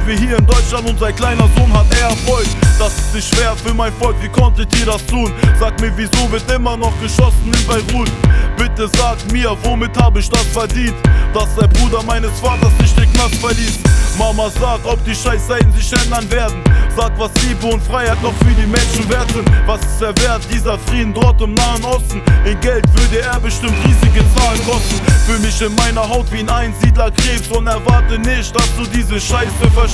sind wir hier in Deutschland und sein kleiner Sohn hat Erfolg. Das ist nicht schwer für mein Volk, wie konntet ihr das tun? Sag mir, wieso wird immer noch geschossen in Beirut? Bitte sag mir, womit habe ich das verdient? Dass der Bruder meines Vaters nicht den Knast verließ. Mama sagt, ob die Scheißzeiten sich ändern werden. Sag, was Liebe und Freiheit noch für die Menschen wert sind. Was ist der Wert dieser Frieden dort im Nahen Osten? In Geld würde er bestimmt riesige Zahlen kosten. Fühl mich in meiner Haut wie ein Einsiedlerkrebs und erwarte nicht, dass du diese Scheiße verstehst.